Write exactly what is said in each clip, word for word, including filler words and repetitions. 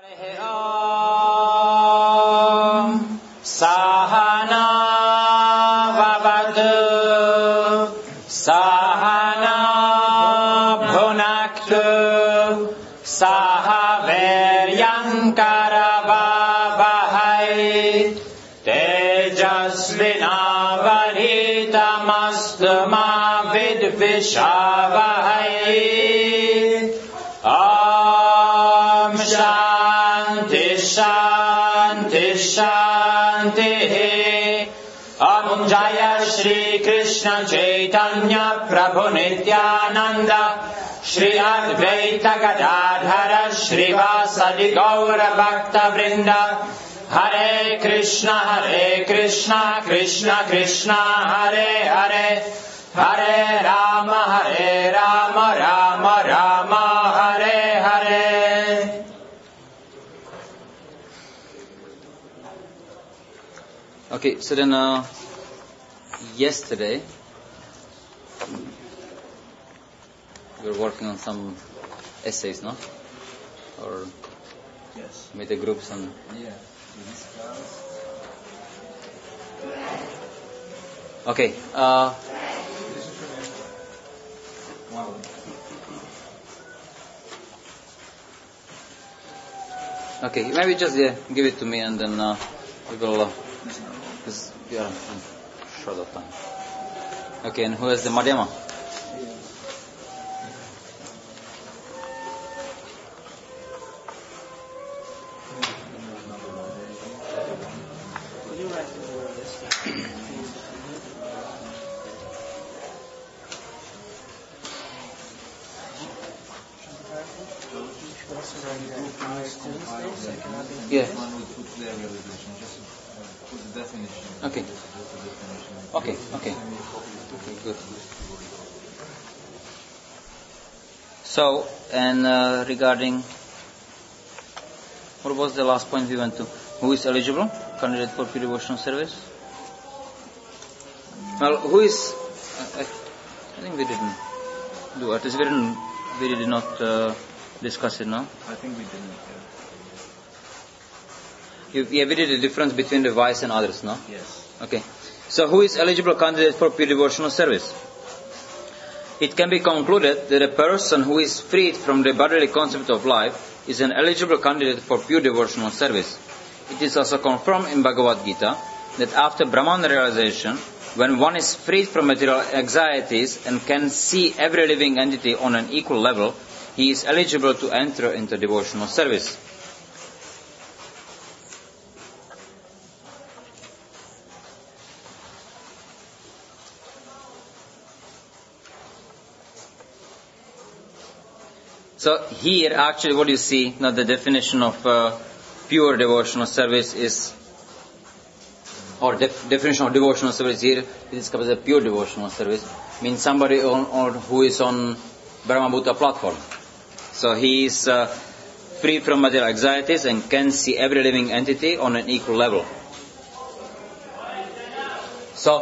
Sahana vavadu Sahana bhunaktu Sahaveryankaravavahai Tejasvinavadhitamastu ma vidvishavahai Om Shanti Shanti Shanti Om Jaya Shri Krishna Chaitanya Prabhu Nityananda Shri Advaita Gadadhara Shri Vasadi Gaura Bhakta Vrinda Hare Krishna Hare Krishna Krishna Krishna Hare Hare Hare Rama Hare Rama Rama Rama Hare Hare. Okay, so then uh, yesterday we were working on some essays, no? Or yes, made a group some. Yeah. Okay. Uh, Wow. okay, maybe just yeah, give it to me and then uh, we will. Uh, Because we are short of time. Okay, and who is the Madhyama? Yeah. Okay. Okay, okay. Okay, good. So, and uh, regarding, what was the last point we went to? Who is eligible? Candidate for pure devotional service? Well, who is, I, I think we didn't do it. We didn't, we did not uh, discuss it, no? I think we didn't. You, yeah, we did the difference between the wise and others, no? Yes. Okay. So who is eligible candidate for pure devotional service? It can be concluded that a person who is freed from the bodily concept of life is an eligible candidate for pure devotional service. It is also confirmed in Bhagavad Gita that after Brahman realization, when one is freed from material anxieties and can see every living entity on an equal level, he is eligible to enter into devotional service. So here, actually, what you see, now the definition of uh, pure devotional service is, or def- definition of devotional service here, it is called as a pure devotional service, means somebody on, or who is on Brahmabhuta platform. So he is uh, free from material anxieties and can see every living entity on an equal level. So,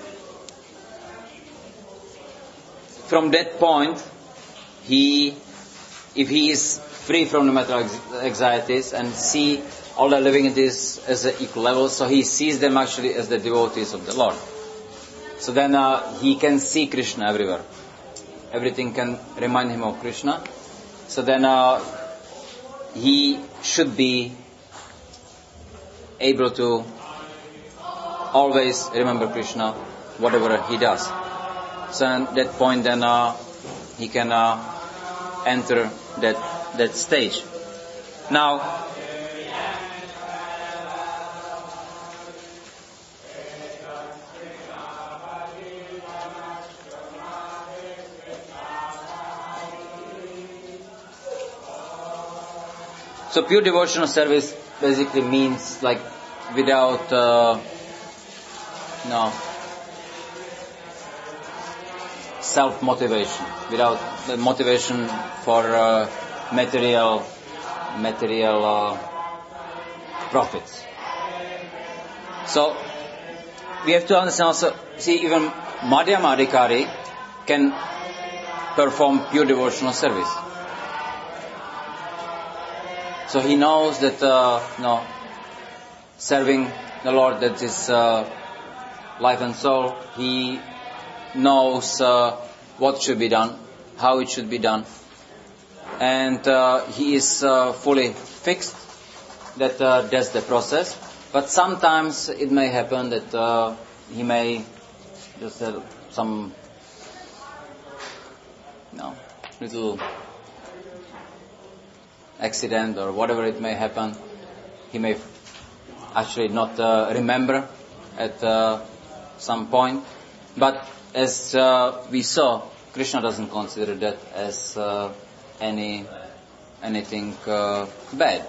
from that point, he if he is free from the material anxieties and see all the living entities as an equal level, so he sees them actually as the devotees of the Lord. So then uh, he can see Krishna everywhere. Everything can remind him of Krishna. So then uh, he should be able to always remember Krishna, whatever he does. So at that point then uh, he can uh, enter that that stage. Now, so pure devotional service basically means like without uh, no self-motivation, without the motivation for uh, material material uh, profits. So we have to understand also, see, even Madhyama Adhikari can perform pure devotional service. So he knows that uh, no, serving the Lord, that is uh, life and soul. He knows uh, what should be done, how it should be done, and uh, he is uh, fully fixed that uh, that's the process. But sometimes it may happen that uh, he may just have some no little accident or whatever it may happen. He may actually not uh, remember at uh, some point. But as uh, we saw, Krishna doesn't consider that as uh, any anything uh, bad.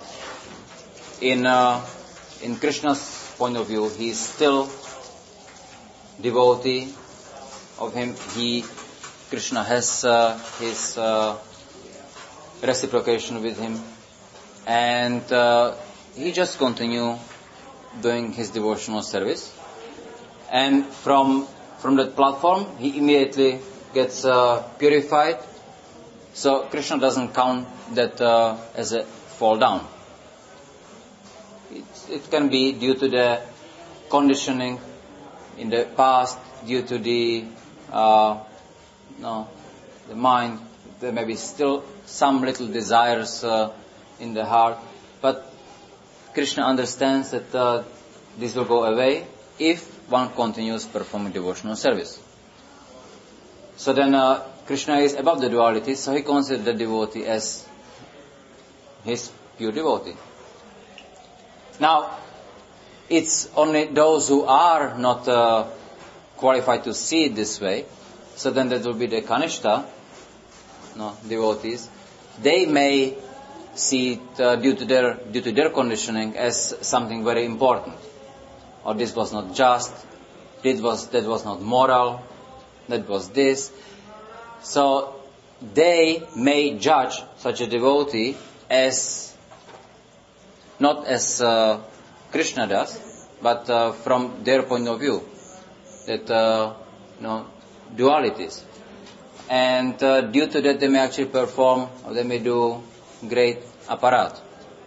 In uh, in Krishna's point of view, he is still devotee of him. He Krishna has uh, his uh, reciprocation with him, and uh, he just continue doing his devotional service. And from from that platform, he immediately gets uh, purified. So Krishna doesn't count that uh, as a fall down. It, it can be due to the conditioning in the past, due to the uh, no, the mind. There may be still some little desires uh, in the heart, but Krishna understands that uh, this will go away if one continues performing devotional service. So then uh, Krishna is above the duality, so he considers the devotee as his pure devotee. Now, it's only those who are not uh, qualified to see it this way, so then that will be the Kanishta, no, devotees. They may see it uh, due to their due to their conditioning as something very important. Or this was not just, this was that was not moral, that was this. So they may judge such a devotee as not as uh, Krishna does, but uh, from their point of view, that uh, you know dualities. And uh, due to that, they may actually perform, or they may do great aparat.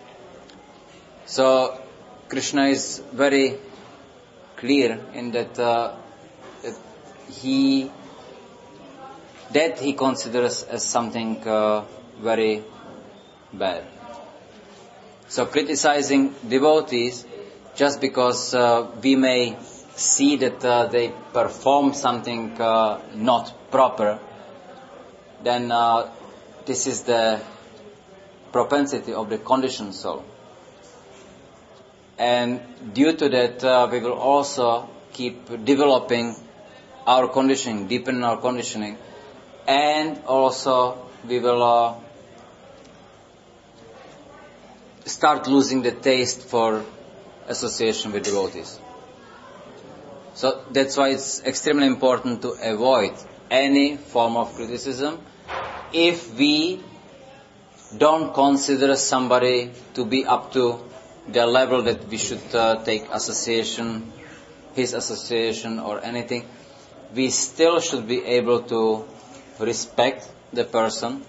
So Krishna is very clear in that, uh, that he that he considers as something uh, very bad. So criticizing devotees just because uh, we may see that uh, they perform something uh, not proper, then uh, this is the propensity of the conditioned soul. And due to that, uh, we will also keep developing our conditioning, deepen our conditioning, and also we will uh, start losing the taste for association with devotees. So that's why it's extremely important to avoid any form of criticism if we don't consider somebody to be up to the level that we should uh, take association, his association or anything. We still should be able to respect the person.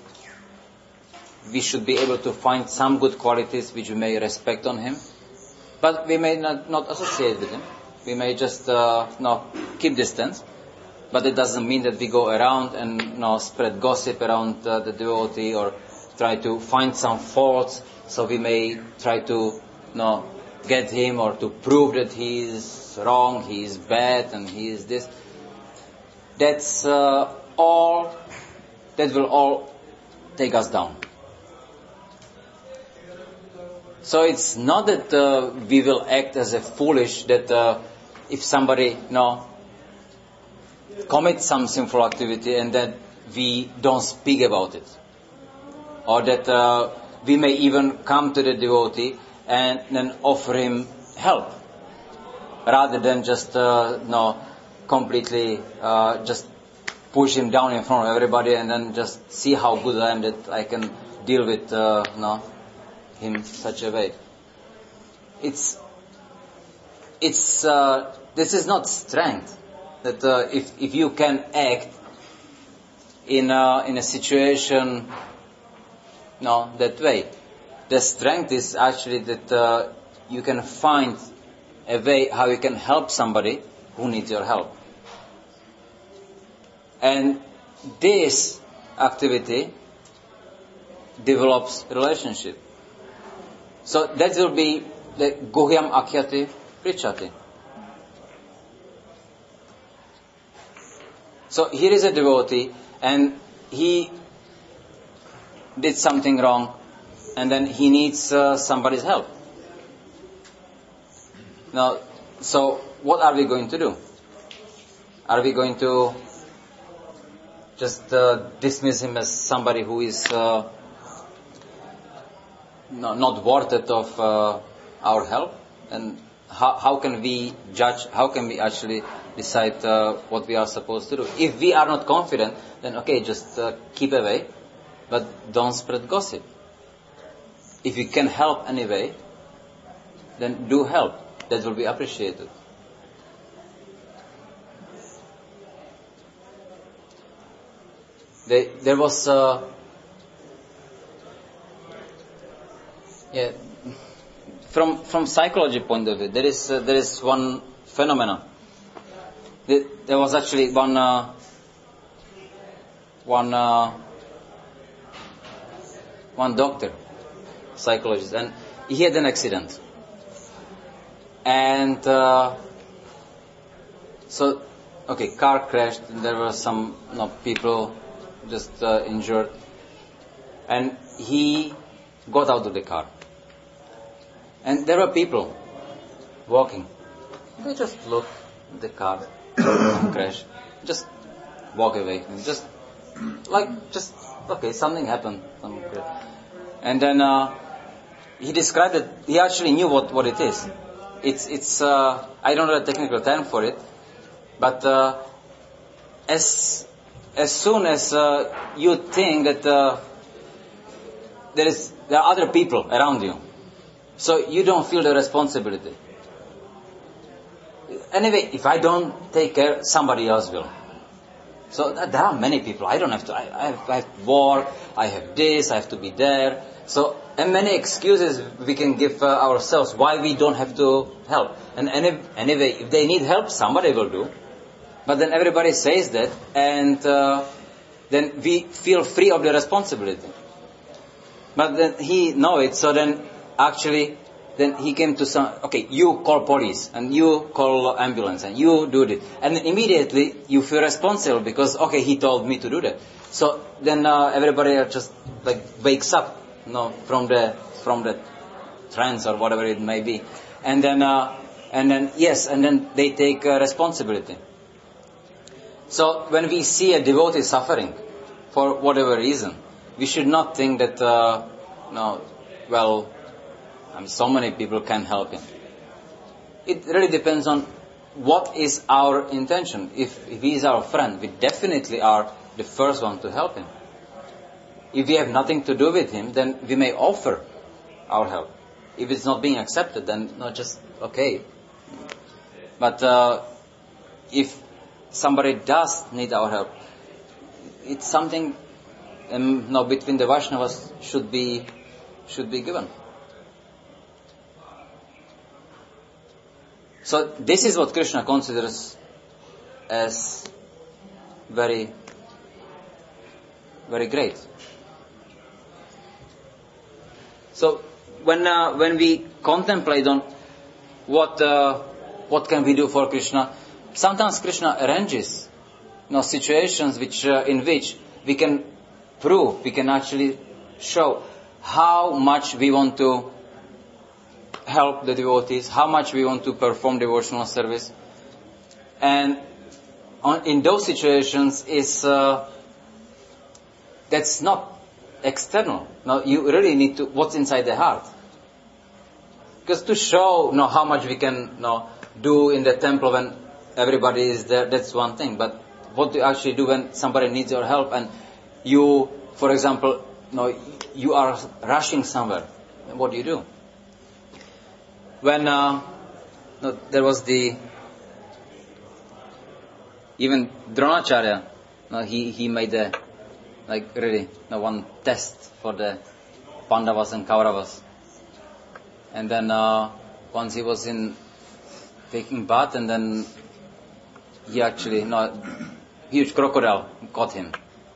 We should be able to find some good qualities which we may respect on him, but we may not, not associate with him. We may just uh, no, keep distance, but it doesn't mean that we go around and no, spread gossip around uh, the devotee or try to find some faults, so we may try to no, get him or to prove that he is wrong, he is bad, and he is this. That's uh, all, that will all take us down. So it's not that uh, we will act as a foolish, that uh, if somebody no, commits some sinful activity and that we don't speak about it. Or that uh, we may even come to the devotee and then offer him help, rather than just uh, no, completely uh, just push him down in front of everybody and then just see how good I am that I can deal with uh, no, him such a way. It's it's uh, this is not strength. That uh, if if you can act in a, in a situation no that way, the strength is actually that uh, you can find a way how you can help somebody who needs your help. And this activity develops relationship. So that will be the Guhyam Akhyati Prichati. So here is a devotee and he did something wrong and then he needs uh, somebody's help. Now, so what are we going to do? Are we going to just uh, dismiss him as somebody who is uh, no, not worth it of uh, our help? And how, how can we judge, how can we actually decide uh, what we are supposed to do? If we are not confident, then okay, just uh, keep away, but don't spread gossip. If you can help anyway, then do help. That will be appreciated. They, there was uh, yeah, from from psychology point of view, there is uh, there is one phenomenon. There, there was actually one uh, one uh, one doctor, psychologist, and he had an accident. And uh, so, okay, car crashed. And there were some you know, people just uh, injured, and he got out of the car. And there were people walking. They just look at the car and crash, just walk away, and just like just okay, something happened. Something and then uh, he described it. He actually knew what, what it is. It's, it's uh, I don't know the technical term for it, but uh, as as soon as uh, you think that uh, there is there are other people around you, so you don't feel the responsibility. Anyway, if I don't take care, somebody else will. So th- there are many people. I don't have to. I, I, have, I have work. I have this. I have to be there. So, and many excuses we can give uh, ourselves why we don't have to help. And any, anyway, if they need help, somebody will do. But then everybody says that, and uh, then we feel free of the responsibility. But then he knows it, so then actually, then he came to some, okay, you call police, and you call ambulance, and you do this. And then immediately you feel responsible because, okay, he told me to do that. So then uh, everybody just like wakes up. No, from the from the trance or whatever it may be, and then uh, and then yes, and then they take uh, responsibility. So when we see a devotee suffering for whatever reason, we should not think that uh, no, well, I mean, so many people can help him. It really depends on what is our intention. If, if he is our friend, we definitely are the first one to help him. If we have nothing to do with him, then we may offer our help. If it's not being accepted, then no, just okay. But uh, if somebody does need our help, it's something um, no, between the Vaishnavas should be should be given. So this is what Krishna considers as very, very great. So when uh, when we contemplate on what uh, what can we do for Krishna, sometimes Krishna arranges you know, situations which uh, in which we can prove, we can actually show how much we want to help the devotees, how much we want to perform devotional service, and on, in those situations is uh, that's not external. Now you really need to what's inside the heart, because to show you know, how much we can you know, do in the temple when everybody is there, that's one thing. But what do you actually do when somebody needs your help and you, for example, you know, you are rushing somewhere? What do you do? When uh, no, there was the even Dronacharya, no, he he made a like really no, one test for the Pandavas and Kauravas. And then uh, once he was in taking bath, and then he actually, no, huge crocodile caught him.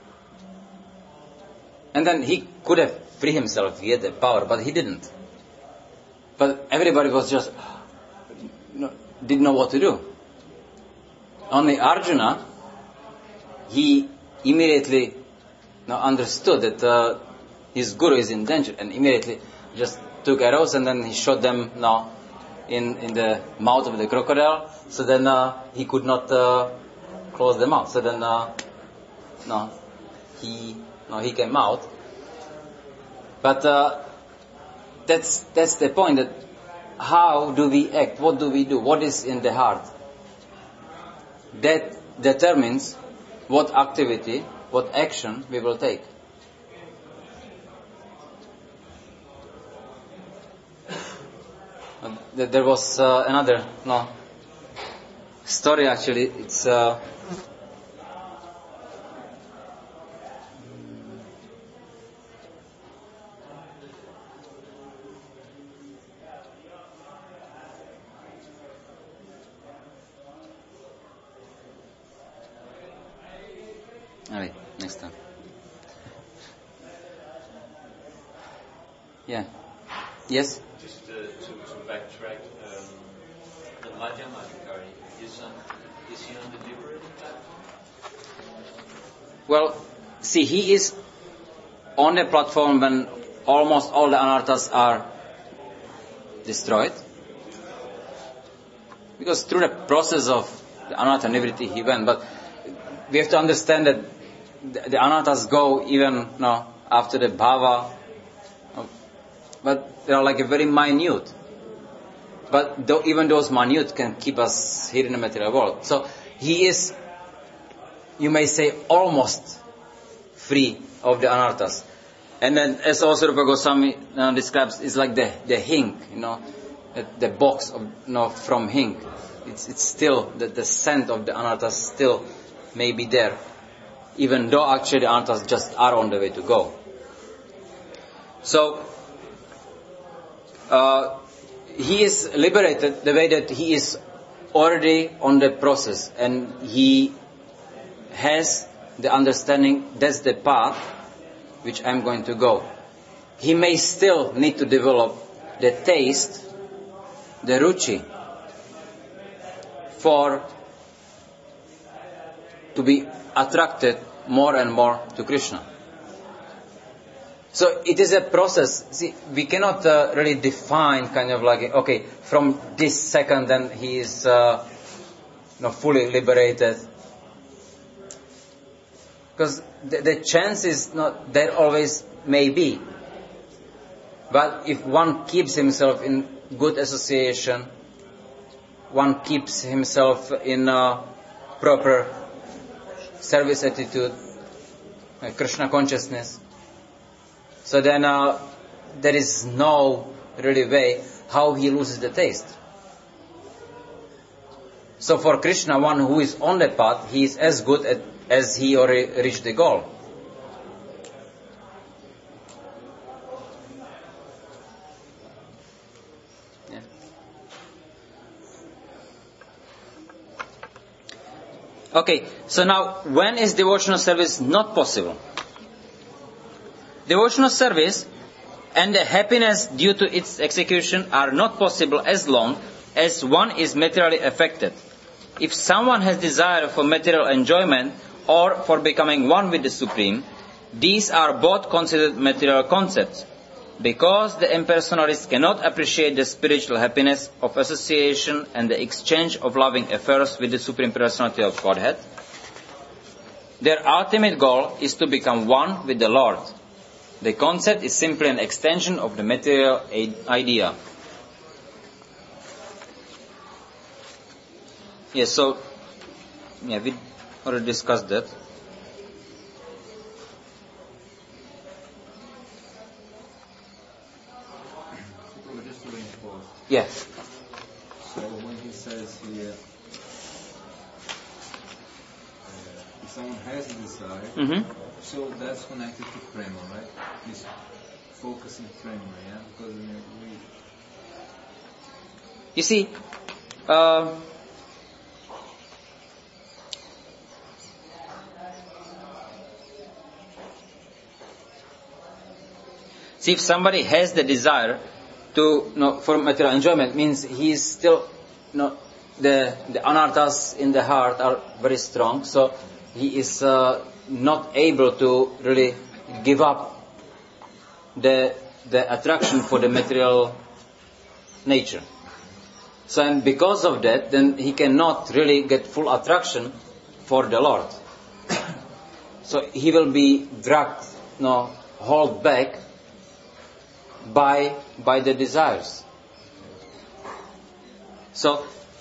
And then he could have freed himself, he had the power, but he didn't. But everybody was just, you know, didn't know what to do. Only Arjuna, he immediately you know, understood that uh, his guru is in danger, and immediately just took arrows and then he shot them you know, in, in the mouth of the crocodile, so then uh, he could not uh, close the mouth. So then uh, no, he no, he came out. But uh, that's that's the point, that how do we act? What do we do? What is in the heart? That determines what activity, what action we will take. Uh, there was uh, another no story actually. It's uh, Alright, next time. Yeah. Yes? Just uh, to, to backtrack, um, the Madhyamadhikari, is, um, is he on the liberating path? Well, see, he is on the platform when almost all the anarthas are destroyed. Because through the process of the anartha nivritti he went, but we have to understand that the, the anarthas go even you know, after the bhava, but they are like a very minute. But though, even those minute can keep us here in the material world. So he is, you may say, almost free of the anarthas. And then, as also Rupa Goswami uh, describes, it's like the the hink, you know, the, the box of, you know, from hink. It's it's still the, the scent of the anarthas still may be there, even though actually the anarthas just are on the way to go. So uh, he is liberated the way that he is already on the process, and he has the understanding that's the path which I'm going to go. He may still need to develop the taste, the ruchi, for to be attracted more and more to Krishna. So it is a process. See, we cannot uh, really define kind of like, okay, from this second then he is uh, you know, fully liberated. Because the, the chance is not that always may be. But if one keeps himself in good association, one keeps himself in a proper service attitude, uh, Krishna consciousness, so then uh, there is no really way how he loses the taste. So for Krishna, one who is on the path, he is as good at, as he already reached the goal. Yeah. Okay, so now when is devotional service not possible? Devotional service and the happiness due to its execution are not possible as long as one is materially affected. If someone has desire for material enjoyment or for becoming one with the Supreme, these are both considered material concepts. Because the impersonalists cannot appreciate the spiritual happiness of association and the exchange of loving affairs with the Supreme Personality of Godhead, their ultimate goal is to become one with the Lord. The concept is simply an extension of the material idea. Yes, so, yeah, we already discussed that. Just to reinforce. Yes. So when he says here, uh, if someone has a desire, Mm-hmm. so that's connected to prema, right? This focusing frame, yeah? Because we, we You see, uh, see if somebody has the desire to, you know, for material enjoyment, means he is still, you know, the the anarthas in the heart are very strong, so he is uh, not able to really give up the the attraction for the material nature. So, and because of that, then he cannot really get full attraction for the Lord. So he will be dragged, you know, held back by by the desires. So,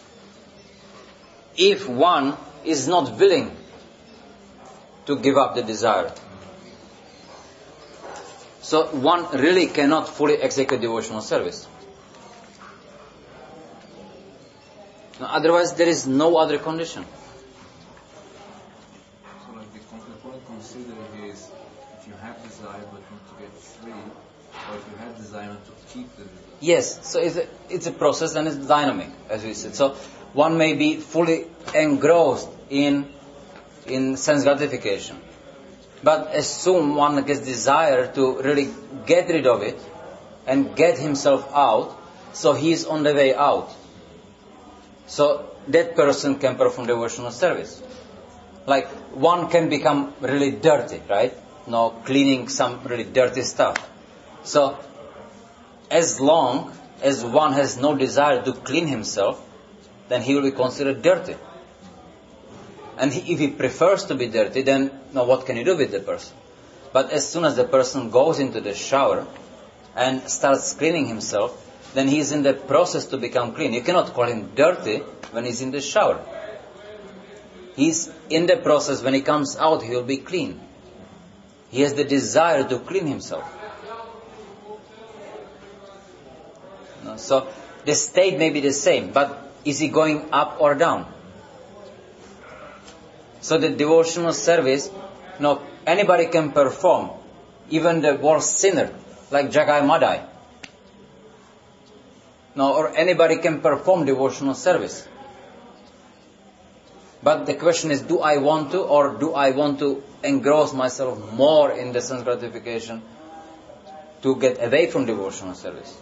if one is not willing to give up the desire, so one really cannot fully execute devotional service. Now, otherwise, there is no other condition. So like the, con- the point considered is if you have desire but not to get free, or if you have desire not to keep the desire. Yes, so it's a, it's a process and it's dynamic, as we said. So one may be fully engrossed in in sense gratification, but as soon one gets desire to really get rid of it and get himself out, so he is on the way out. So that person can perform devotional service. Like one can become really dirty, right? No, cleaning some really dirty stuff. So as long as one has no desire to clean himself, then he will be considered dirty. And he, if he prefers to be dirty, then now what can you do with the person? But as soon as the person goes into the shower and starts cleaning himself, then he is in the process to become clean. You cannot call him dirty when he's in the shower. He's in the process. When he comes out, he will be clean. He has the desire to clean himself. No, so the state may be the same, but is he going up or down? So the devotional service, no, anybody can perform, even the worst sinner, like Jagai Madai. No, or anybody can perform devotional service. But the question is, do I want to, or do I want to engross myself more in the sense gratification to get away from devotional service?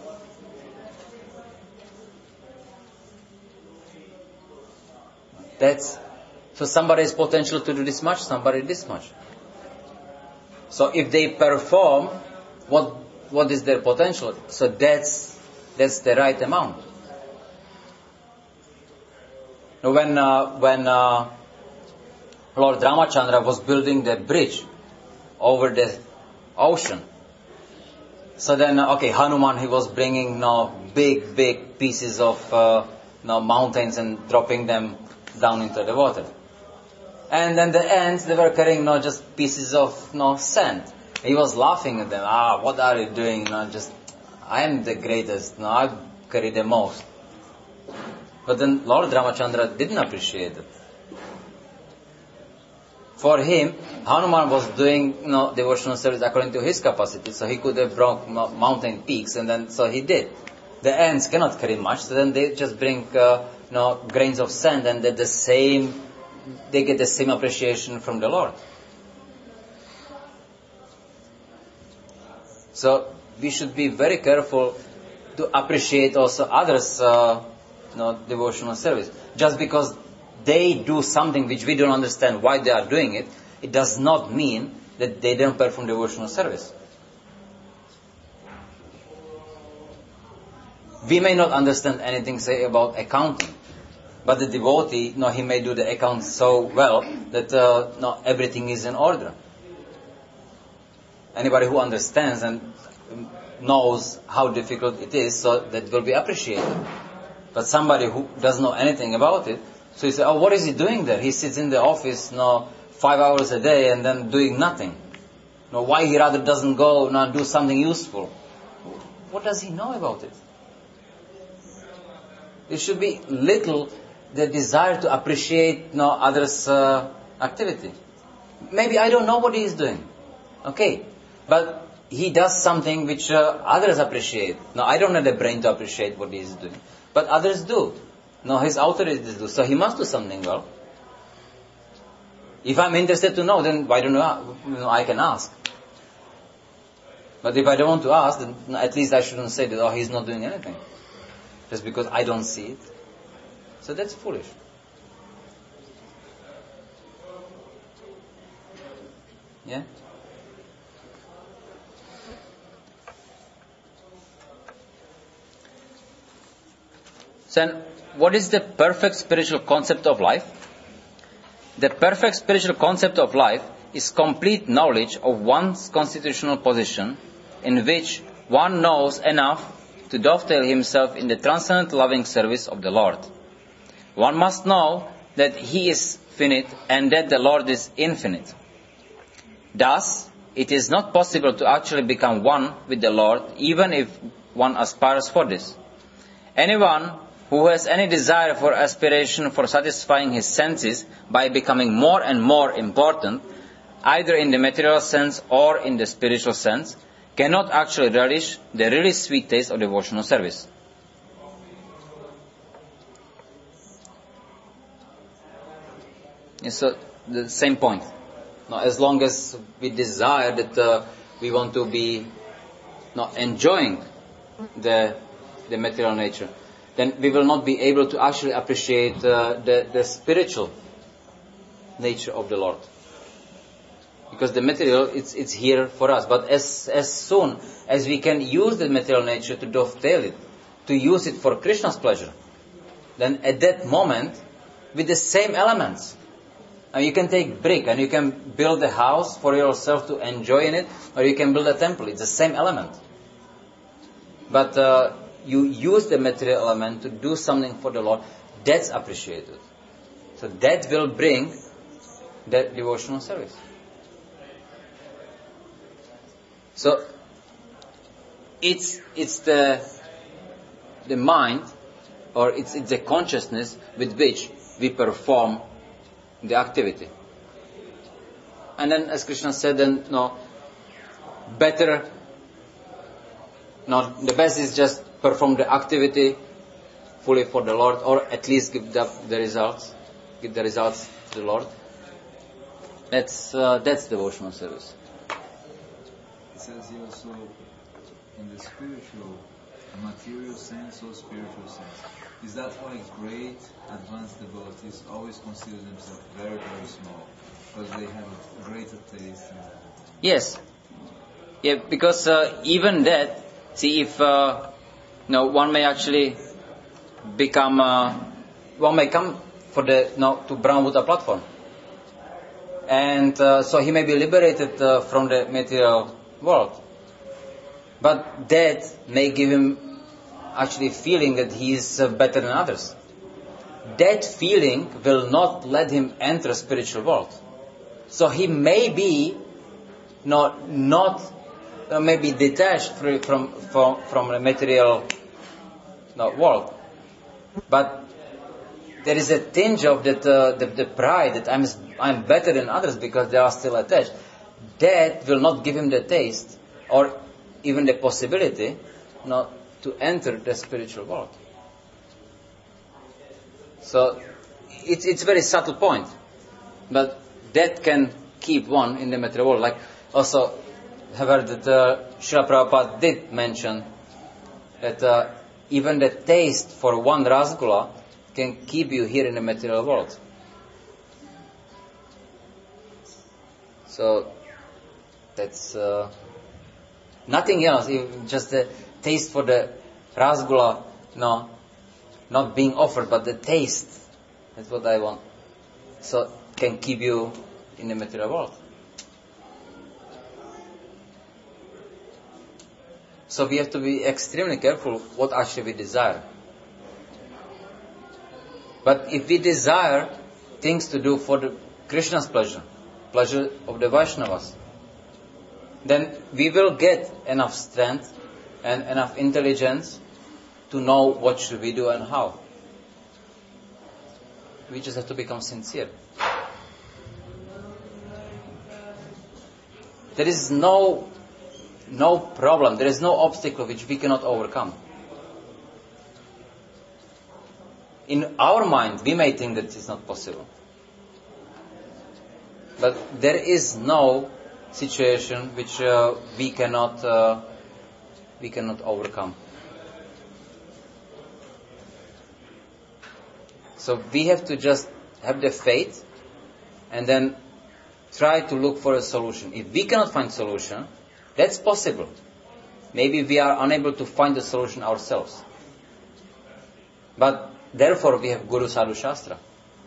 That's, so somebody has potential to do this much, somebody this much. So if they perform, what what is their potential? So that's that's the right amount. Now when uh, when uh, Lord Ramachandra was building the bridge over the ocean, so then uh, okay, Hanuman, he was bringing you know, big big pieces of uh, you know, mountains and dropping them down into the water. And then the ants, they were carrying you know, just pieces of you know, sand. He was laughing at them. Ah, what are you doing? You know, just, I am the greatest. You know, I carry the most. But then Lord Ramachandra didn't appreciate it. For him, Hanuman was doing you know, devotional service according to his capacity. So he could have brought you know, mountain peaks, and then so he did. The ants cannot carry much, so then they just bring uh, you know, grains of sand, and they're the same. They get the same appreciation from the Lord. So we should be very careful to appreciate also others' uh, you know, devotional service. Just because they do something which we don't understand why they are doing it, it does not mean that they don't perform devotional service. We may not understand anything, say, about accounting. But the devotee, you know, he may do the accounts so well that uh, you know, everything is in order. Anybody who understands and knows how difficult it is, so that will be appreciated. But somebody who doesn't know anything about it, so you say, oh, what is he doing there? He sits in the office, you know, five hours a day and then doing nothing. You know, why he rather doesn't go you know, do something useful? What does he know about it? There should be little the desire to appreciate you know, others' uh, activity. Maybe I don't know what he is doing. Okay. But he does something which uh, others appreciate. Now, I don't have the brain to appreciate what he is doing, but others do. No, his authorities do. So he must do something well. If I'm interested to know, then why don't I, you know, I can ask. But if I don't want to ask, then at least I shouldn't say that, oh, he's not doing anything. Just because I don't see it. So that's foolish. Yeah? So, then, what is the perfect spiritual concept of life? The perfect spiritual concept of life is complete knowledge of one's constitutional position, in which one knows enough to dovetail himself in the transcendent loving service of the Lord. One must know that he is finite and that the Lord is infinite. Thus, it is not possible to actually become one with the Lord, even if one aspires for this. Anyone who has any desire for aspiration for satisfying his senses by becoming more and more important, either in the material sense or in the spiritual sense, cannot actually relish the really sweet taste of devotional service. And so, the same point. Now, as long as we desire that uh, we want to be not enjoying the the material nature, then we will not be able to actually appreciate uh, the, the spiritual nature of the Lord. Because the material, it's, it's here for us. But as, as soon as we can use the material nature to dovetail it, to use it for Krishna's pleasure, then at that moment, with the same elements, and you can take brick and you can build a house for yourself to enjoy in it, or you can build a temple. It's the same element. But uh, you use the material element to do something for the Lord, that's appreciated. So that will bring that devotional service. So it's it's the the mind, or it's it's the consciousness with which we perform the activity. And then, as Krishna said, then no better. No, the best is just perform the activity fully for the Lord, or at least give the, the results, give the results to the Lord. That's uh, that's devotional service. It says here also, in the spiritual, material sense or spiritual sense, is that why great advanced devotees always consider themselves very, very small, because they have a greater taste? Yes. Yeah, because uh, even that, see, if uh, no, one may actually become, uh, one may come for the no to Brahmabuddha platform, and uh, so he may be liberated uh, from the material world, but that may give him actually feeling that he is uh, better than others. That feeling will not let him enter a spiritual world. So he may be not not uh, maybe detached from from from the material no, world, but there is a tinge of that uh, the, the pride that I'm I'm better than others because they are still attached. That will not give him the taste or even the possibility not to enter the spiritual world. So it's it's a very subtle point, but that can keep one in the material world. Like also, have heard that uh, Srila Prabhupada did mention that uh, even the taste for one rasgulla can keep you here in the material world. So that's uh, nothing else. Just the taste for the rasgulla, no, not being offered, but the taste. That's what I want. So can keep you in the material world. So we have to be extremely careful what actually we desire. But if we desire things to do for the Krishna's pleasure, pleasure of the Vaishnavas, then we will get enough strength and enough intelligence to know what should we do and how. We just have to become sincere. There is no no problem, there is no obstacle which we cannot overcome. In our mind, we may think that it's not possible. But there is no situation which uh, we cannot uh, we cannot overcome. So we have to just have the faith and then try to look for a solution. If we cannot find solution, that's possible. Maybe we are unable to find the solution ourselves. But therefore we have Guru Sadhu Shastra.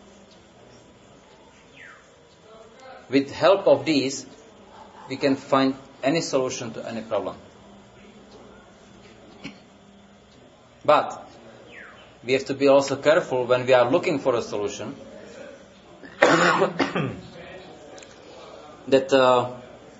With help of these, we can find any solution to any problem. But we have to be also careful when we are looking for a solution that uh,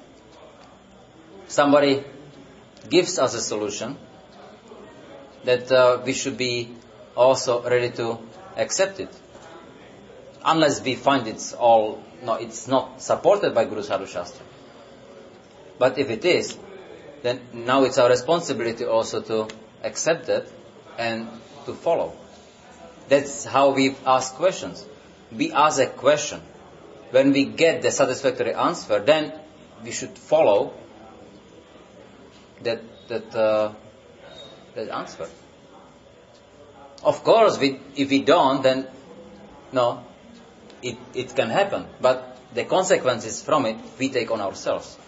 somebody gives us a solution, that uh, we should be also ready to accept it. Unless we find it's all, no, it's not supported by Guru Sadhu Shastra. But if it is, then now it's our responsibility also to accept that and to follow. That's how we ask questions. We ask a question. When we get the satisfactory answer, then we should follow that that uh, that answer. Of course, we, if we don't, then no, it it can happen. But the consequences from it we take on ourselves.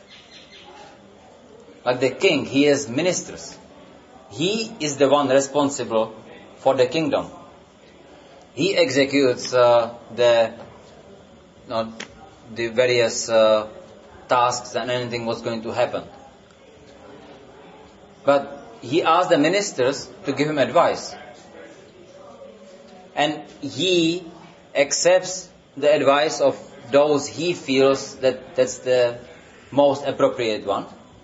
Like the king, he has ministers. He is the one responsible for the kingdom. He executes uh, the no, the various uh, tasks and anything what's going to happen. But he asks the ministers to give him advice. And he accepts the advice of those he feels that that's the most appropriate one.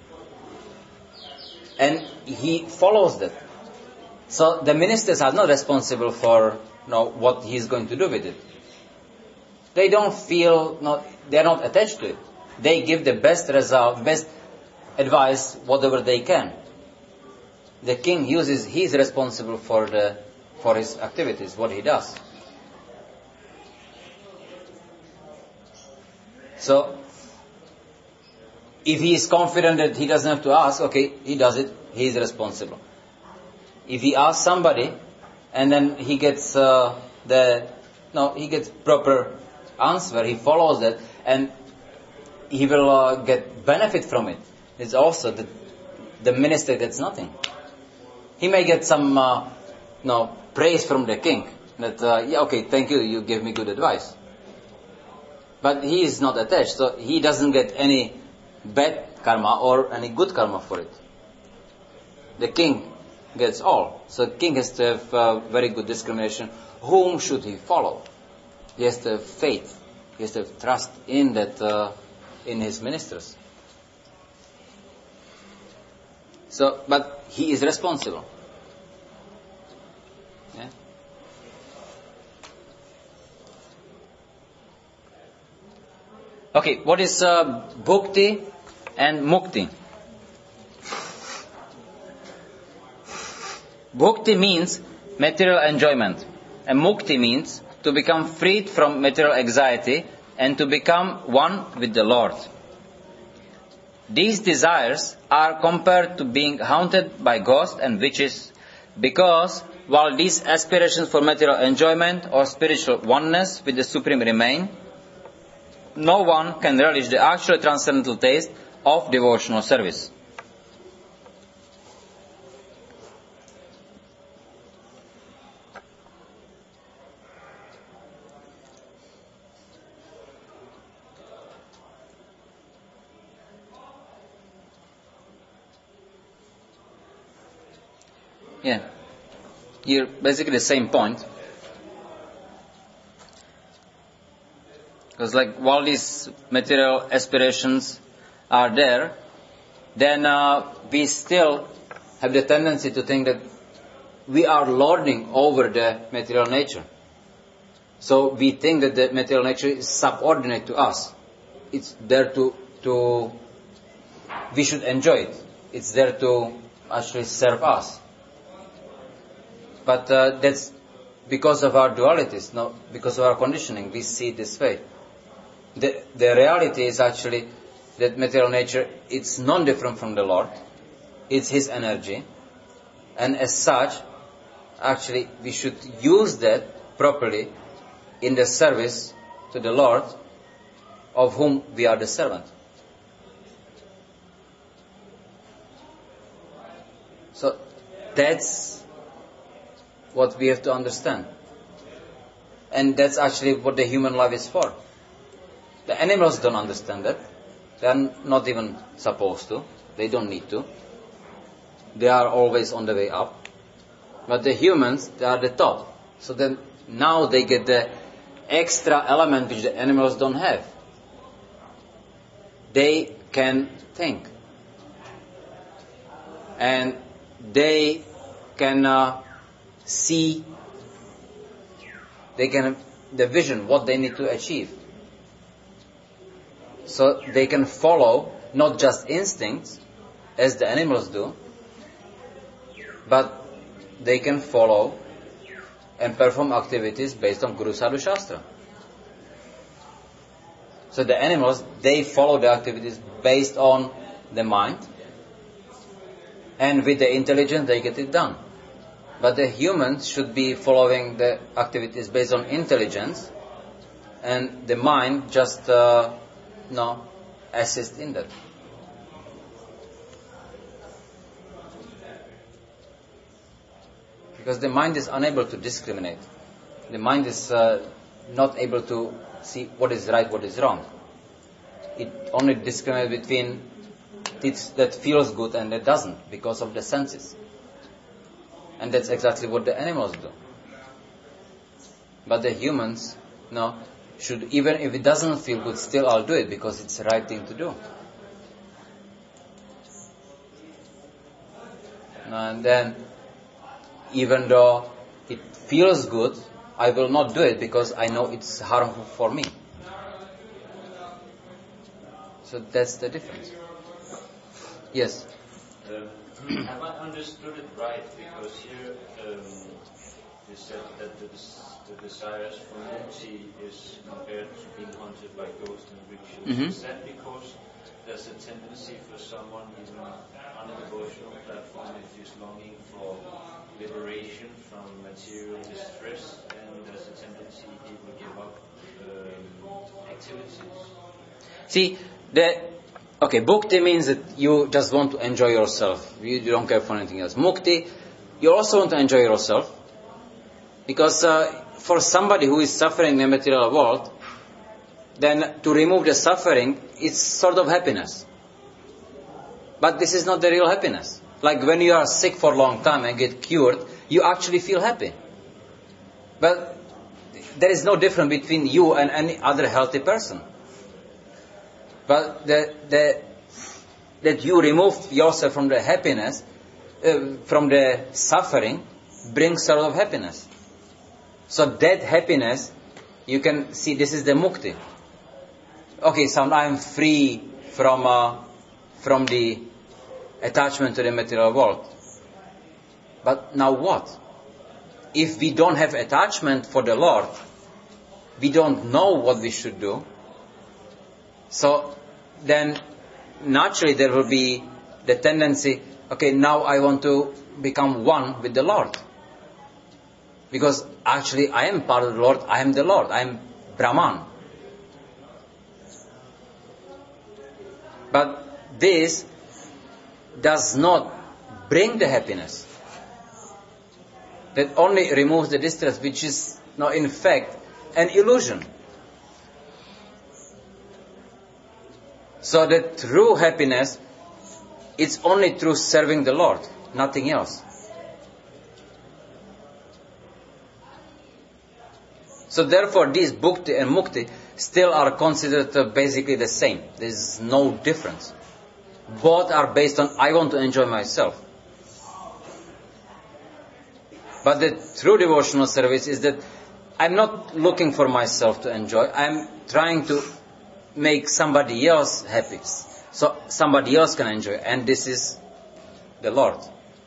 And he follows that. So the ministers are not responsible for you know, what he's going to do with it. They don't feel, not, they're not attached to it. They give the best result, best advice, whatever they can. The king uses, he's responsible for the, for his activities, what he does. So, if he is confident that he doesn't have to ask, okay, he does it, he is responsible. If he asks somebody, and then he gets uh, the, no, he gets proper answer, he follows that, and he will uh, get benefit from it. It's also that the minister gets nothing. He may get some, uh, no, praise from the king. That, uh, yeah, okay, thank you, you gave me good advice. But he is not attached, so he doesn't get any bad karma or any good karma for it. The king gets all. So the king has to have uh, very good discrimination. Whom should he follow? He has to have faith. He has to have trust in that, uh, in his ministers. So, but he is responsible. Yeah? Okay, what is uh, bhukti and mukti? Bhukti means material enjoyment, and mukti means to become freed from material anxiety and to become one with the Lord. These desires are compared to being haunted by ghosts and witches, because while these aspirations for material enjoyment or spiritual oneness with the Supreme remain, no one can relish the actual transcendental taste of devotional service. Yeah, here basically the same point. Because like while these material aspirations are there, then uh, we still have the tendency to think that we are lording over the material nature. So we think that the material nature is subordinate to us. It's there to to we should enjoy it. It's there to actually serve us. But uh, that's because of our dualities, not because of our conditioning. We see it this way. The, the reality is actually that material nature, it's non-different from the Lord. It's His energy. And as such, actually, we should use that properly in the service to the Lord, of whom we are the servant. So that's what we have to understand. And that's actually what the human life is for. The animals don't understand that. They are not even supposed to. They don't need to. They are always on the way up. But the humans, they are the top. So then now they get the extra element which the animals don't have. They can think. And they can uh, see, they can have the vision, what they need to achieve. So they can follow not just instincts, as the animals do, but they can follow and perform activities based on Guru Sadhu Shastra. So the animals, they follow the activities based on the mind, and with the intelligence they get it done. But the humans should be following the activities based on intelligence, and the mind just uh, no assist in that. Because the mind is unable to discriminate. The mind is uh, not able to see what is right, what is wrong. It only discriminates between it that feels good and that doesn't, because of the senses. And that's exactly what the animals do. But the humans, no, should, even if it doesn't feel good, still I'll do it because it's the right thing to do. And then, even though it feels good, I will not do it because I know it's harmful for me. So that's the difference. Yes? Um, have I understood it right? Because here um, you said that the, the desires for mukti is compared to being haunted by ghosts and rituals. Mm-hmm. Is that because there's a tendency for someone even on a devotional platform if he's longing for liberation from material distress, and there's a tendency he will give up um, activities? See, the okay, bhakti means that you just want to enjoy yourself. You, you don't care for anything else. Mukti, you also want to enjoy yourself, because uh, for somebody who is suffering in the material world, then to remove the suffering, it's sort of happiness. But this is not the real happiness. Like when you are sick for a long time and get cured, you actually feel happy. But there is no difference between you and any other healthy person. But the, the, that you remove yourself from the happiness, uh, from the suffering, brings sort of happiness. So that happiness, you can see this is the mukti. Okay, so I am free from uh, from the attachment to the material world. But now what? If we don't have attachment for the Lord, we don't know what we should do. So then naturally there will be the tendency, okay, now I want to become one with the Lord. Because actually I am part of the Lord, I am the Lord, I am Brahman. But this does not bring the happiness. That only removes the distress, which is no, in fact an illusion. So the true happiness, it's only through serving the Lord, nothing else. So therefore these bhakti and mukti still are considered uh, basically the same. There is no difference. Both are based on I want to enjoy myself. But the true devotional service is that I'm not looking for myself to enjoy. I'm trying to make somebody else happy. So somebody else can enjoy, and this is the Lord.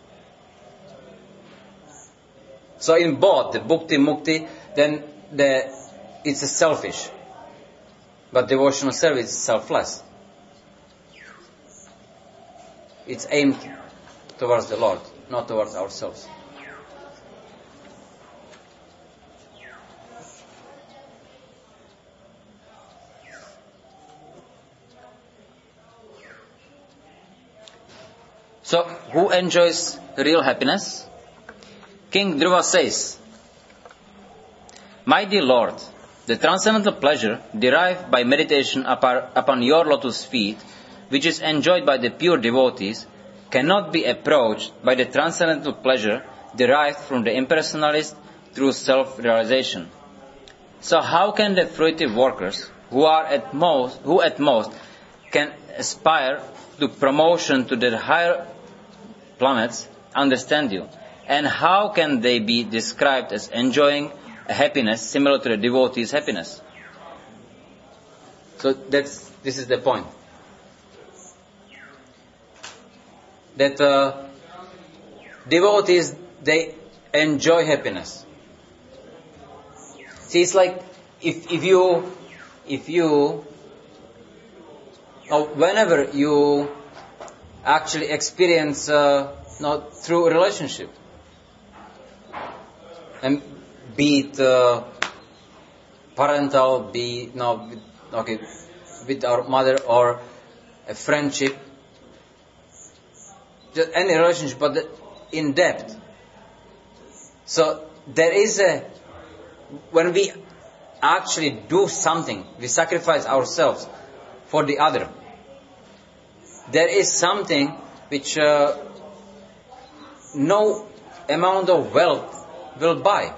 So in both the bhakti mukti, then the it's a selfish, but devotional service is selfless. It's aimed towards the Lord, not towards ourselves. So, who enjoys real happiness? King Dhruva says, "My dear Lord, the transcendental pleasure derived by meditation upon your lotus feet, which is enjoyed by the pure devotees, cannot be approached by the transcendental pleasure derived from the impersonalist through self-realization. So how can the fruitive workers, who are at most, who at most can aspire to promotion to the higher planets, understand you? And how can they be described as enjoying a happiness similar to the devotee's happiness?" So that's this is the point. That uh, devotees, they enjoy happiness. See, it's like if if you if you or whenever you actually experience uh, not through a relationship, and be it uh, parental, be no okay with our mother, or a friendship, just any relationship, but in depth. So there is a, when we actually do something, we sacrifice ourselves for the other. There is something which uh, no amount of wealth will buy.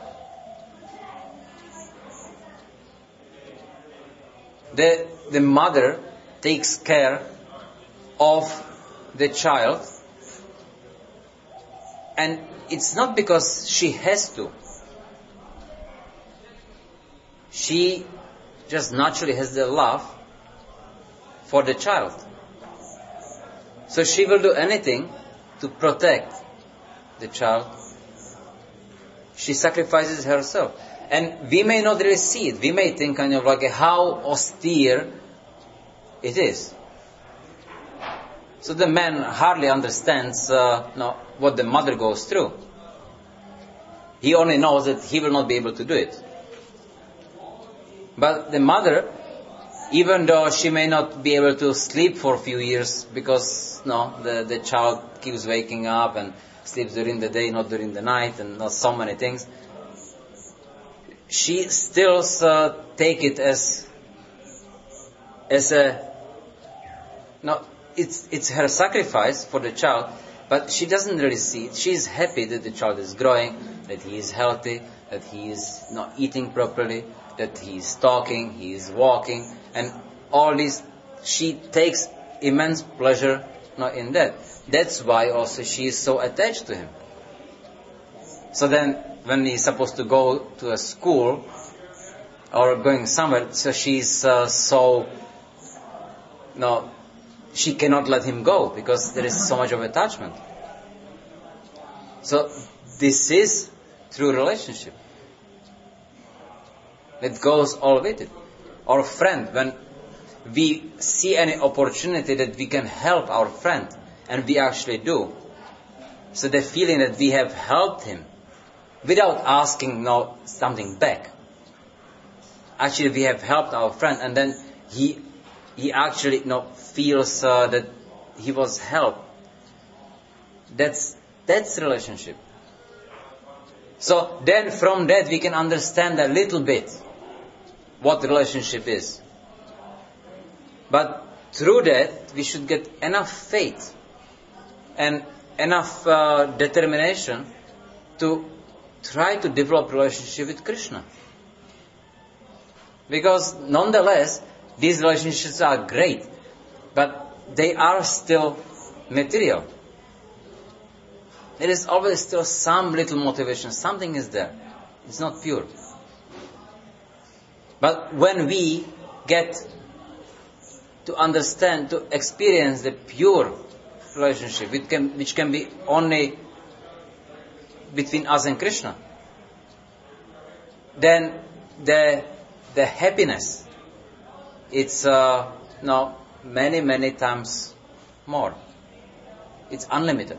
The, the mother takes care of the child, and it's not because she has to. She just naturally has the love for the child. So she will do anything to protect the child. She sacrifices herself. And we may not really see it. We may think kind of like how austere it is. So the man hardly understands uh, no, what the mother goes through. He only knows that he will not be able to do it. But the mother, even though she may not be able to sleep for a few years because no, the, the child keeps waking up and sleeps during the day, not during the night, and not so many things, she still uh, take it as as a no, it's it's her sacrifice for the child, but she doesn't really see it. She is happy that the child is growing, that he is healthy, that he is not eating properly, that he is talking, he is walking, and all this. She takes immense pleasure no, in that. That's why also she is so attached to him. So then, when he's supposed to go to a school or going somewhere, so she's uh, so no, she cannot let him go because there is so much of attachment. So this is true relationship. It goes all with it. Our friend, when we see any opportunity that we can help our friend, and we actually do, so the feeling that we have helped him without asking no something back. Actually, we have helped our friend, and then he he actually you know, feels uh, that he was helped. That's that's relationship. So then, from that, we can understand a little bit what relationship is. But through that, we should get enough faith and enough uh, determination to try to develop relationship with Krishna. Because nonetheless, these relationships are great, but they are still material. There is always still some little motivation, something is there. It's not pure. But when we get to understand, to experience the pure relationship, which can, which can be only between us and Krishna, then the the happiness, it's uh, no many many times more. It's unlimited.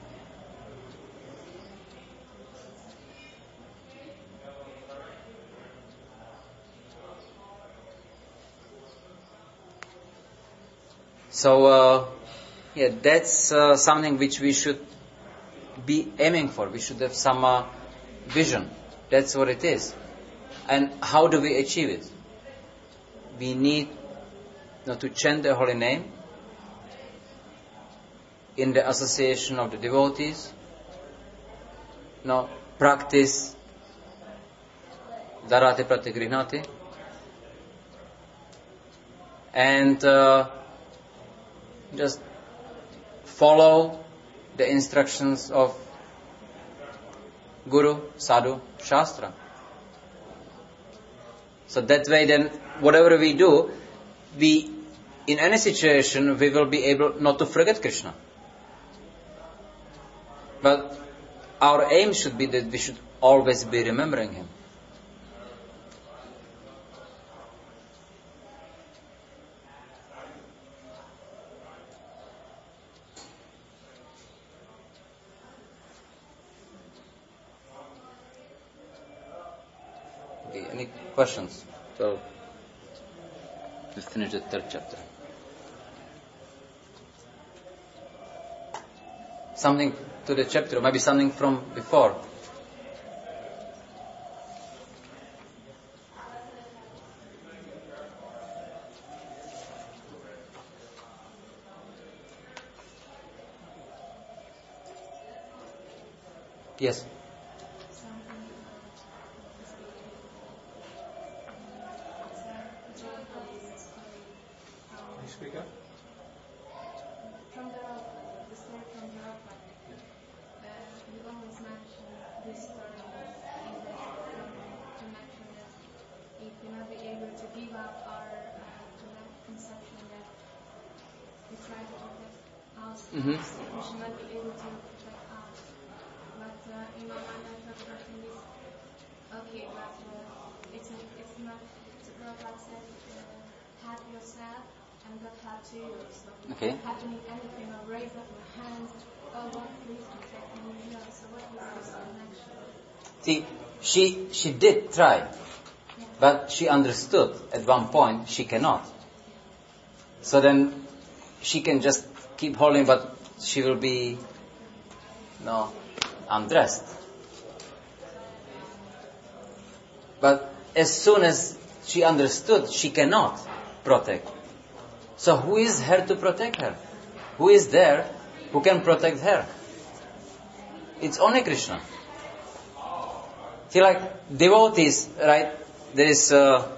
So, uh, yeah, that's uh, something which we should be aiming for. We should have some uh, vision. That's what it is. And how do we achieve it? We need you know, to chant the holy name in the association of the devotees. You know, practice Dharate Pratigrihnati. And uh, just follow the instructions of Guru, Sadhu, Shastra. So that way then, whatever we do, we, in any situation, we will be able not to forget Krishna. But our aim should be that we should always be remembering Him. Okay, any questions? So, we finish the third chapter. Something to the chapter, or maybe something from before. Yes. Speak up. From the, the story from Prabhupada, uh, you always mention this story in the to mention that if we not be able to give up our uh, conception that we try to protect us, Mm-hmm. we should not be able to protect us. But uh, in my mind, I thought that in this, okay, but uh, it's it's not. The Prabhupada said, uh, help yourself. And God helps you. So Okay. happening anything or raise up your hands, oh God, please protect me. Yeah, so what was this connection? See, she she did try, but she understood at one point she cannot. So then she can just keep holding, but she will be no undressed. But as soon as she understood she cannot protect, so who is here to protect her? Who is there who can protect her? It's only Krishna. See, like devotees, right? There is uh,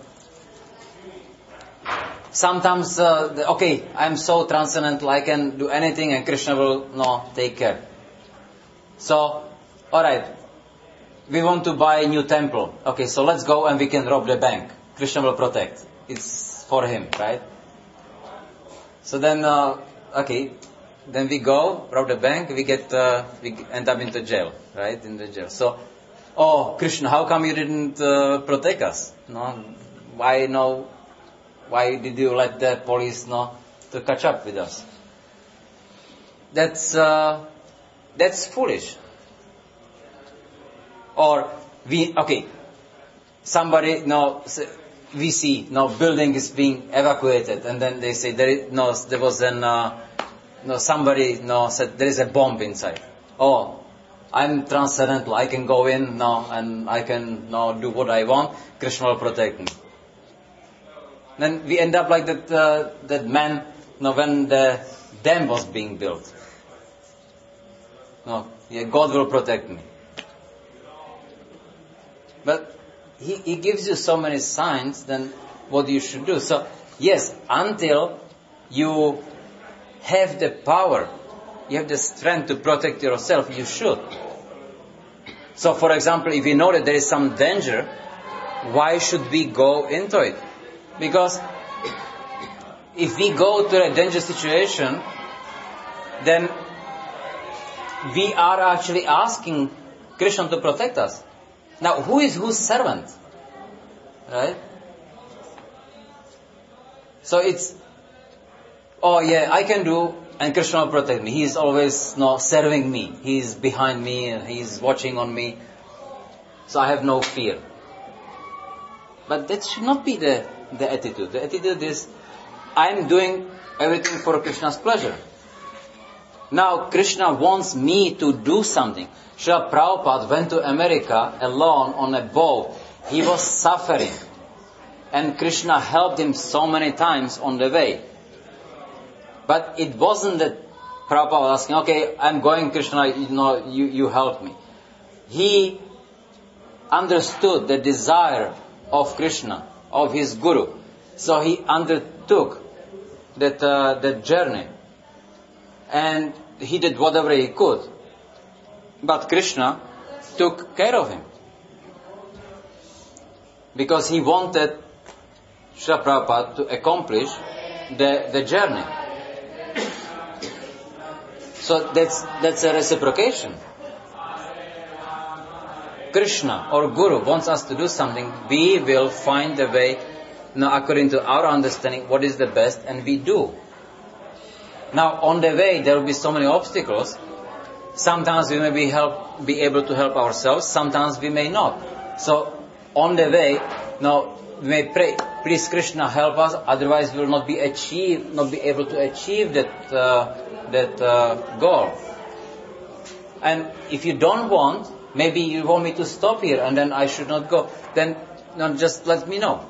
sometimes, uh, the, okay, I'm so transcendental, I can do anything and Krishna will no take care. So, alright, we want to buy a new temple. Okay, so let's go and we can rob the bank. Krishna will protect. It's for him, right? So then, uh, okay, then we go, rob the bank, we get, uh, we end up into jail, right? In the jail. So, oh, Krishna, how come you didn't uh, protect us? No, why no? Why did you let the police no to catch up with us? That's uh, that's foolish. Or we okay, somebody no. We see no building is being evacuated, and then they say there is, no there was an uh, no somebody no said there is a bomb inside. Oh, I'm transcendental. I can go in no and I can no do what I want. Krishna will protect me. Then we end up like that uh, that man no when the dam was being built. No, yeah, God will protect me. But He, he gives you so many signs, then what you should do. So, yes, until you have the power, you have the strength to protect yourself, you should. So, for example, if we know that there is some danger, why should we go into it? Because if we go to a dangerous situation, then we are actually asking Krishna to protect us. Now, who is whose servant? Right? So it's, oh yeah, I can do, and Krishna will protect me. He is always no, serving me. He is behind me and he is watching on me. So I have no fear. But that should not be the, the attitude. The attitude is, I am doing everything for Krishna's pleasure. Now Krishna wants me to do something. Srila Prabhupada went to America alone on a boat. He was suffering. And Krishna helped him so many times on the way. But it wasn't that Prabhupada was asking, okay, I'm going, Krishna, you know, you, you help me. He understood the desire of Krishna, of his Guru. So he undertook that, uh, that journey. And he did whatever he could. But Krishna took care of him. Because he wanted Srila Prabhupada to accomplish the, the journey. So that's, that's a reciprocation. Krishna or Guru wants us to do something, we will find a way, now according to our understanding, what is the best, and we do. Now, on the way, there will be so many obstacles. Sometimes we may be help, be able to help ourselves. Sometimes we may not. So, on the way, now we may pray, please Krishna help us. Otherwise, we will not be achieve, not be able to achieve that uh, that uh, goal. And if you don't want, maybe you want me to stop here, and then I should not go. Then, no, just let me know.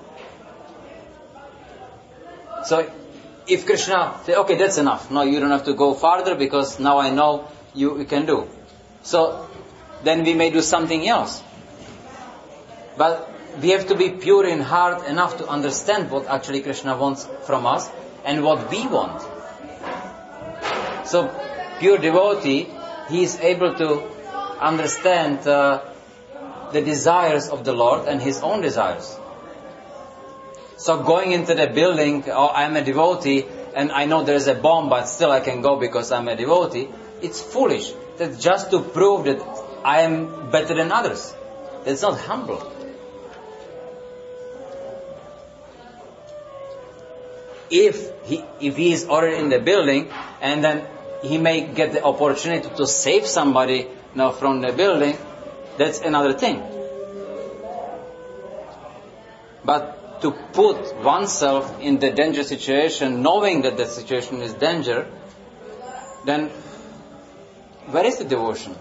So. If Krishna say, okay, that's enough. No, you don't have to go farther because now I know you, you can do. So, then we may do something else. But we have to be pure in heart enough to understand what actually Krishna wants from us and what we want. So, pure devotee, he is able to understand uh, the desires of the Lord and his own desires. So going into the building, oh, I'm a devotee, and I know there's a bomb, but still I can go because I'm a devotee, it's foolish. That's just to prove that I am better than others. That's not humble. If he, if he is already in the building, and then he may get the opportunity to save somebody you know, from the building, that's another thing. But to put oneself in the danger situation, knowing that the situation is danger, then where is the devotion?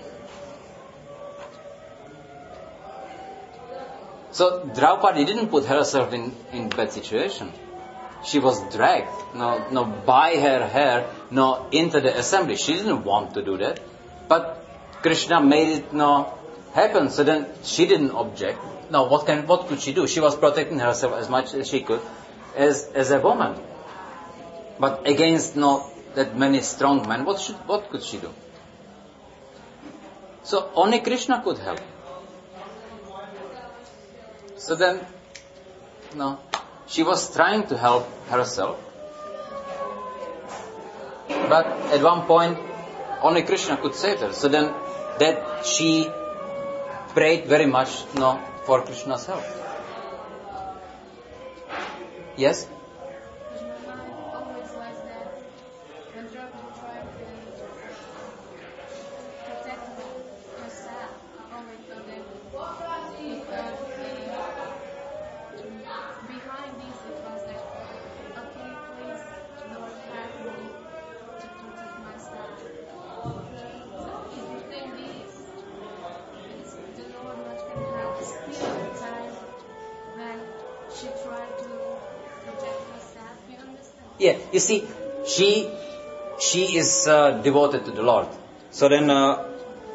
So Draupadi didn't put herself in, in bad situation. She was dragged, no, no, by her hair, no, into the assembly. She didn't want to do that, but Krishna made it no happen. So then she didn't object. Now, what can, what could she do? She was protecting herself as much as she could, as as a woman. But against no that many strong men, what should, what could she do? So only Krishna could help. So then, no, she was trying to help herself, but at one point, only Krishna could save her. So then, that she prayed very much, no, for Krishna's help. Yes? Always was that when Draupadi tried to protect herself, I always thought that if uh, behind this it was like, okay, please, Lord, help me to protect myself. So if you think this, is the Lord not can help still the time when she tried to protect herself, you understand? Yeah, you see, she she is uh, devoted to the Lord. So then, uh,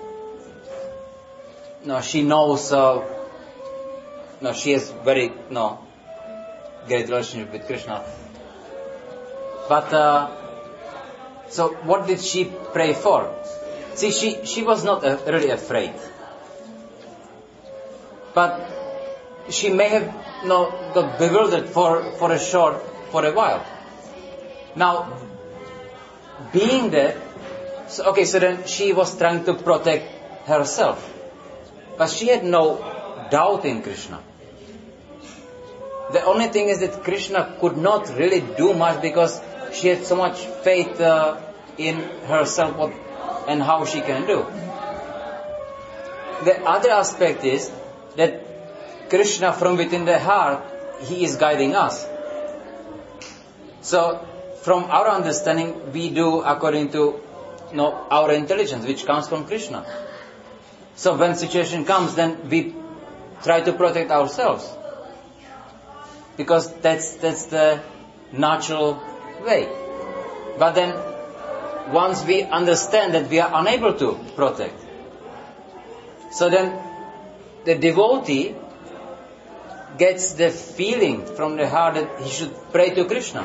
no, she knows. Uh, no, she has very no great relationship with Krishna. But uh, so, what did she pray for? See, she she was not uh, really afraid, but she may have no got bewildered for for a short for a while. Now, being there, so, okay, so then she was trying to protect herself. But she had no doubt in Krishna. The only thing is that Krishna could not really do much because she had so much faith uh, in herself what, and how she can do. The other aspect is that Krishna from within the heart, he is guiding us. So, from our understanding, we do according to you know, our intelligence, which comes from Krishna. So when situation comes, then we try to protect ourselves. Because that's that's the natural way. But then, once we understand that we are unable to protect, so then the devotee gets the feeling from the heart that he should pray to Krishna.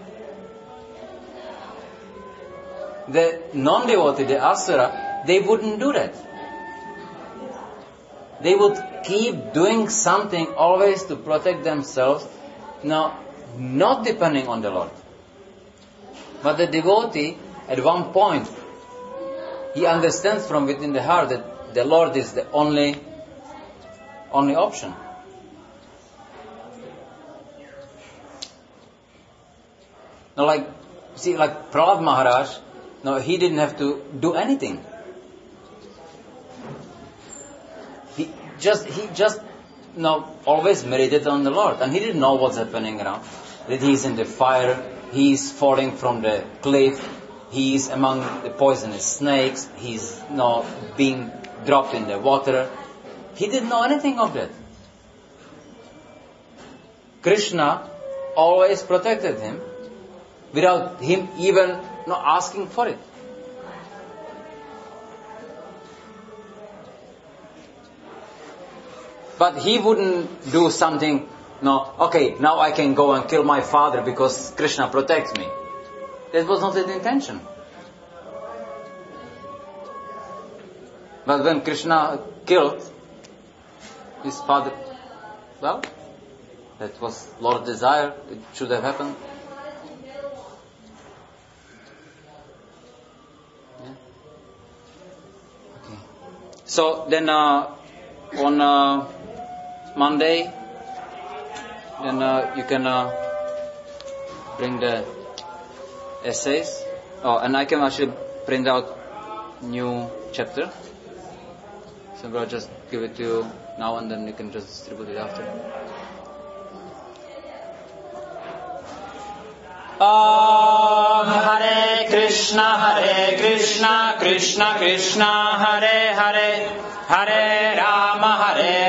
The non-devotee, the asura, they wouldn't do that. They would keep doing something always to protect themselves, now not depending on the Lord. But the devotee, at one point, he understands from within the heart that the Lord is the only, only option. Now, like, see, like Prahlad Maharaj, no, he didn't have to do anything. He just, he just, you know, always meditated on the Lord, and he didn't know what's happening around. That he's in the fire, he's falling from the cliff, he's among the poisonous snakes, he's you know, being dropped in the water. He didn't know anything of that. Krishna always protected him without him even you know, asking for it. But he wouldn't do something, no, okay, now I can go and kill my father because Krishna protects me. That was not his intention. But when Krishna killed his father, well, that was Lord's desire, it should have happened. Yeah. Okay. So then uh, on uh, Monday, then uh, you can uh, bring the essays. Oh, and I can actually print out new chapter. So I'll just give it to you now and then you can just distribute it after. Om Hare Krishna Hare Krishna Krishna Krishna Hare Hare Hare Rama Hare